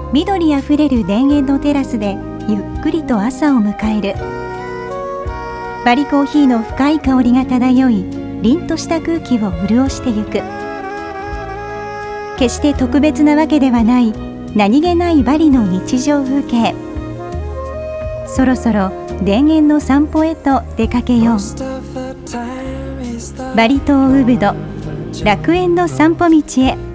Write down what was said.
緑あふれる田園のテラスでゆっくりと朝を迎える。バリコーヒーの深い香りが漂い、凛とした空気を潤してゆく。決して特別なわけではない何気ないバリの日常風景。そろそろ田園の散歩へと出かけよう。バリ島ウブド楽園の散歩道へ。